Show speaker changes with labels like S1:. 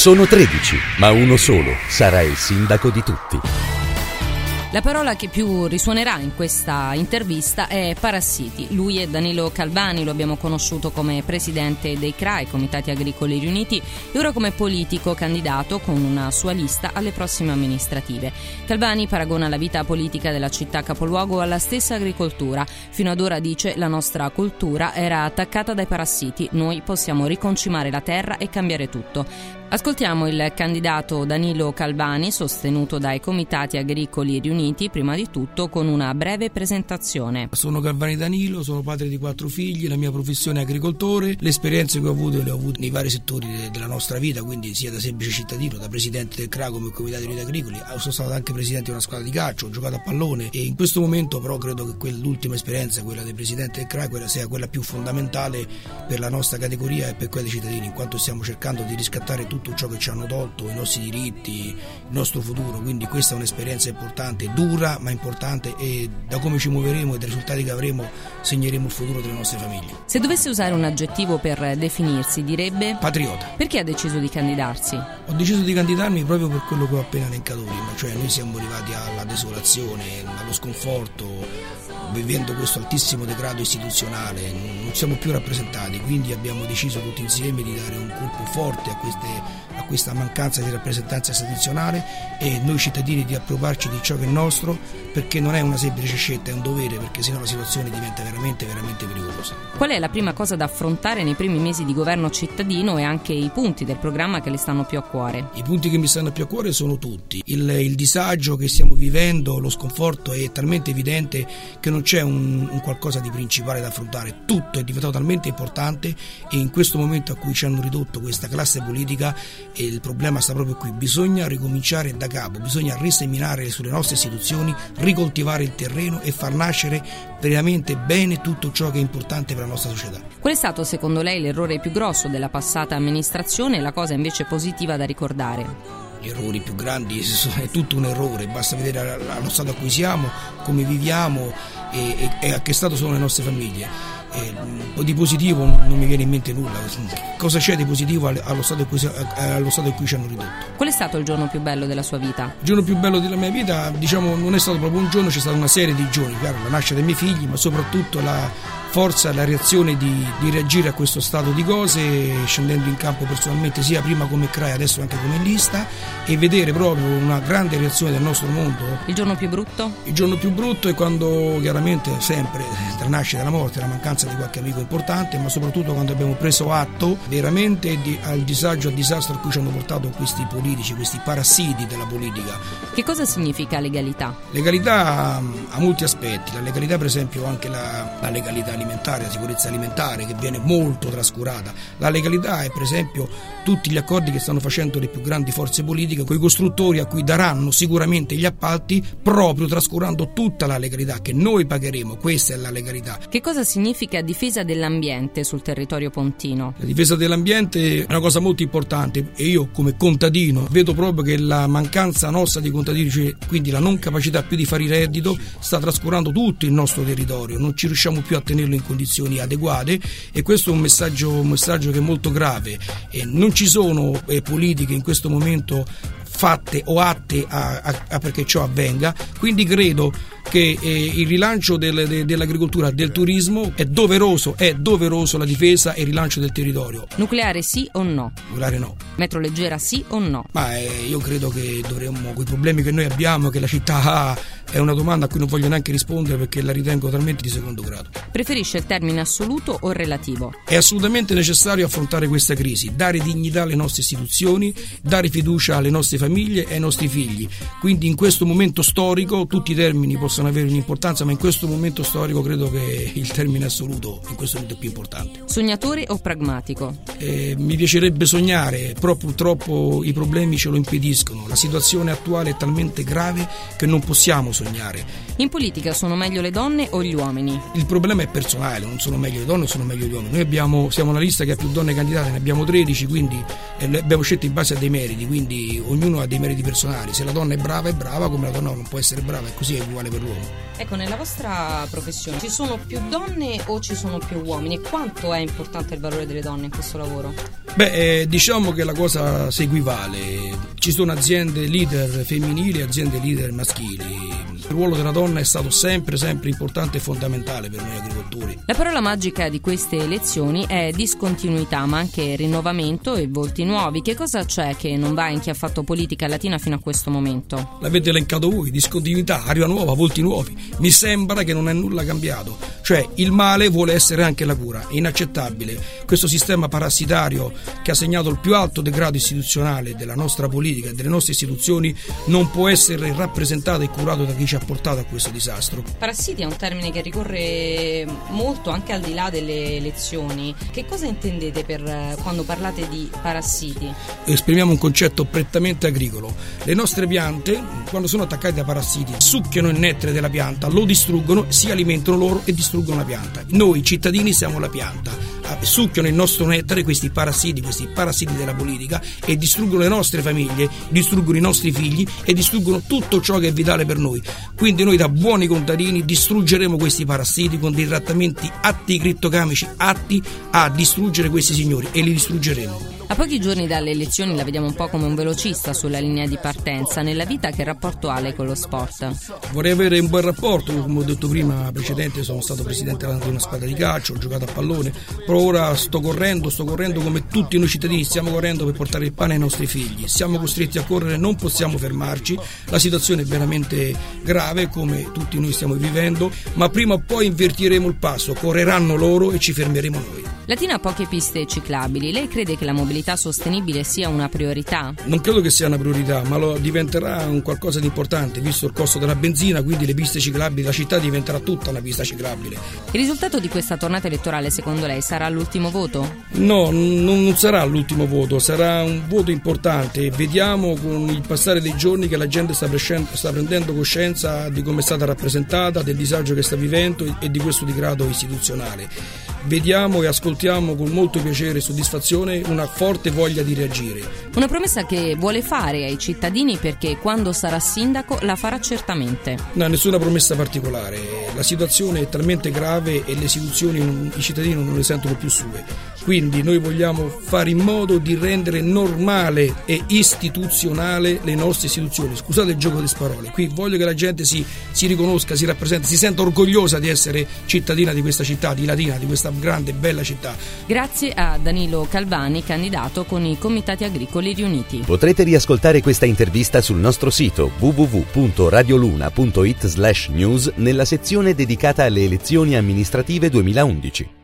S1: Sono 13, ma uno solo sarà il sindaco di tutti.
S2: La parola che più risuonerà in questa intervista è parassiti. Lui è Danilo Calvani, lo abbiamo conosciuto come presidente dei CRAI, Comitati Agricoli Riuniti, e ora come politico candidato con una sua lista alle prossime amministrative. Calvani paragona la vita politica della città capoluogo alla stessa agricoltura. Fino ad ora, dice, la nostra cultura era attaccata dai parassiti. Noi possiamo riconcimare la terra e cambiare tutto. Ascoltiamo il candidato Danilo Calvani, sostenuto dai Comitati Agricoli Riuniti, prima di tutto con una breve presentazione.
S3: Sono Calvani Danilo, sono padre di 4 figli, la mia professione è agricoltore, le esperienze che ho avuto le ho avute nei vari settori della nostra vita, quindi sia da semplice cittadino, da presidente del CRA come Comitati Riuniti Agricoli, sono stato anche presidente di una squadra di calcio, ho giocato a pallone e in questo momento però credo che l'ultima esperienza, quella del presidente del CRA, sia quella più fondamentale per la nostra categoria e per quella dei cittadini, in quanto stiamo cercando di riscattare tutto ciò che ci hanno tolto, i nostri diritti, il nostro futuro, quindi questa è un'esperienza importante, dura ma importante, e da come ci muoveremo e dai risultati che avremo segneremo il futuro delle nostre famiglie.
S2: Se dovesse usare un aggettivo per definirsi, direbbe?
S3: Patriota.
S2: Perché ha deciso di candidarsi?
S3: Ho deciso di candidarmi proprio per quello che ho appena elencato prima, cioè noi siamo arrivati alla desolazione, allo sconforto, vivendo questo altissimo degrado istituzionale, non siamo più rappresentati, quindi abbiamo deciso tutti insieme di dare un colpo forte a questa mancanza di rappresentanza istituzionale e noi cittadini di appropriarci di ciò che è nostro, perché non è una semplice scelta, è un dovere, perché sennò la situazione diventa veramente pericolosa.
S2: Qual è la prima cosa da affrontare nei primi mesi di governo cittadino e anche i punti del programma che le stanno più a cuore?
S3: I punti che mi stanno più a cuore sono tutti. Il disagio che stiamo vivendo, lo sconforto è talmente evidente che non c'è un qualcosa di principale da affrontare, tutto è diventato talmente importante e in questo momento a cui ci hanno ridotto questa classe politica il problema sta proprio qui, bisogna ricominciare da capo, bisogna riseminare sulle nostre istituzioni, ricoltivare il terreno e far nascere veramente bene tutto ciò che è importante per la nostra società.
S2: Qual è stato secondo lei l'errore più grosso della passata amministrazione e la cosa invece positiva da ricordare?
S3: Gli errori più grandi, è tutto un errore, basta vedere allo stato a cui siamo, come viviamo e a che stato sono le nostre famiglie. Di positivo non mi viene in mente nulla. Cosa c'è di positivo allo stato in cui ci hanno ridotto?
S2: Qual è stato il giorno più bello della sua vita?
S3: Il giorno più bello della mia vita, diciamo, non è stato proprio un giorno, c'è stata una serie di giorni, chiaro, la nascita dei miei figli, ma soprattutto la forza e la reazione di reagire a questo stato di cose, scendendo in campo personalmente sia prima come CRAI adesso anche come lista, e vedere proprio una grande reazione del nostro mondo. Il giorno più brutto? Il giorno più brutto è quando chiaramente sempre tra la nascita e la morte, la mancanza di qualche amico importante, ma soprattutto quando abbiamo preso atto veramente al disagio, al disastro a cui ci hanno portato questi politici, questi parassiti della politica.
S2: Che cosa significa legalità?
S3: Legalità ha molti aspetti, la legalità per esempio anche la legalità alimentare, la sicurezza alimentare che viene molto trascurata. La legalità è per esempio tutti gli accordi che stanno facendo le più grandi forze politiche con i costruttori a cui daranno sicuramente gli appalti, proprio trascurando tutta la legalità che noi pagheremo. Questa è la legalità.
S2: Che cosa significa difesa dell'ambiente sul territorio pontino?
S3: La difesa dell'ambiente è una cosa molto importante e io come contadino vedo proprio che la mancanza nostra di contadini, cioè quindi la non capacità più di fare reddito, sta trascurando tutto il nostro territorio, non ci riusciamo più a tenerlo in condizioni adeguate e questo è un messaggio che è molto grave e non ci sono politiche in questo momento fatte o atte a perché ciò avvenga, quindi credo che il rilancio dell'agricoltura, del turismo è doveroso la difesa e il rilancio del territorio.
S2: Nucleare sì o no?
S3: Nucleare no.
S2: Metro leggera sì o no?
S3: Ma io credo che dovremmo, con i problemi che noi abbiamo, che la città ha, è una domanda a cui non voglio neanche rispondere perché la ritengo talmente di secondo grado.
S2: Preferisce il termine assoluto o relativo?
S3: È assolutamente necessario affrontare questa crisi, dare dignità alle nostre istituzioni, dare fiducia alle nostre famiglie e ai nostri figli. Quindi in questo momento storico tutti i termini possono avere un'importanza, ma in questo momento storico credo che il termine assoluto in questo momento è più importante.
S2: Sognatore o pragmatico?
S3: Mi piacerebbe sognare, però purtroppo i problemi ce lo impediscono. La situazione attuale è talmente grave che non possiamo sognare.
S2: In politica sono meglio le donne o gli uomini?
S3: Il problema è personale, non sono meglio le donne o sono meglio gli uomini. Noi siamo una lista che ha più donne candidate, ne abbiamo 13, quindi abbiamo scelto in base a dei meriti, quindi ognuno ha dei meriti personali. Se la donna è brava, come la donna non può essere brava, e così è uguale per l'uomo.
S2: Ecco, nella vostra professione ci sono più donne o ci sono più uomini? E quanto è importante il valore delle donne in questo lavoro?
S3: Diciamo che la cosa si equivale. Ci sono aziende leader femminili e aziende leader maschili. Il ruolo della donna è stato sempre importante e fondamentale per noi agricoltori.
S2: La parola magica di queste elezioni è discontinuità, ma anche rinnovamento e volti nuovi. Che cosa c'è che non va in chi ha fatto politica latina fino a questo momento?
S3: L'avete elencato voi: discontinuità, aria nuova, volti nuovi. Mi sembra che non è nulla cambiato. Cioè, il male vuole essere anche la cura. È inaccettabile questo sistema parassitario che ha segnato il più alto degrado istituzionale della nostra politica e delle nostre istituzioni. Non può essere rappresentato e curato da chi ci ha portato a questo disastro.
S2: Parassiti è un termine che ricorre molto anche al di là delle elezioni. Che cosa intendete quando parlate di parassiti?
S3: Esprimiamo un concetto prettamente agricolo. Le nostre piante, quando sono attaccate da parassiti, succhiano il nettare della pianta, lo distruggono, si alimentano loro e distruggono la pianta. Noi cittadini siamo la pianta. Succhiano il nostro nettare questi parassiti della politica, e distruggono le nostre famiglie, distruggono i nostri figli e distruggono tutto ciò che è vitale per noi. Quindi noi, da buoni contadini, distruggeremo questi parassiti con dei trattamenti atti crittocamici, atti a distruggere questi signori, e li distruggeremo.
S2: A pochi giorni dalle elezioni la vediamo un po' come un velocista sulla linea di partenza. Nella vita, che rapporto ha lei con lo sport?
S3: Vorrei avere un buon rapporto, come ho detto prima precedente, sono stato presidente di una squadra di calcio, ho giocato a pallone, però ora sto correndo come tutti noi cittadini stiamo correndo per portare il pane ai nostri figli. Siamo costretti a correre, non possiamo fermarci, la situazione è veramente grave come tutti noi stiamo vivendo, ma prima o poi invertiremo il passo, correranno loro e ci fermeremo noi.
S2: Latina ha poche piste ciclabili. Lei crede che la mobilità sostenibile sia una priorità?
S3: Non credo che sia una priorità, ma lo diventerà un qualcosa di importante, visto il costo della benzina, quindi le piste ciclabili, la città diventerà tutta una pista ciclabile.
S2: Il risultato di questa tornata elettorale, secondo lei, sarà l'ultimo voto?
S3: No, non sarà l'ultimo voto, sarà un voto importante. Vediamo con il passare dei giorni che la gente sta prendendo coscienza di come è stata rappresentata, del disagio che sta vivendo e di questo degrado istituzionale. Vediamo e ascoltiamo con molto piacere e soddisfazione una forte voglia di reagire.
S2: Una promessa che vuole fare ai cittadini, perché quando sarà sindaco la farà certamente.
S3: No, nessuna promessa particolare. La situazione è talmente grave e le istituzioni, i cittadini non le sentono più sue. Quindi noi vogliamo fare in modo di rendere normale e istituzionale le nostre istituzioni. Scusate il gioco di parole. Qui voglio che la gente si riconosca, si rappresenti, si senta orgogliosa di essere cittadina di questa città, di Latina, di questa grande e bella città.
S2: Grazie a Danilo Calvani, candidato con i Comitati Agricoli Riuniti.
S1: Potrete riascoltare questa intervista sul nostro sito www.radioluna.it/news nella sezione dedicata alle elezioni amministrative 2011.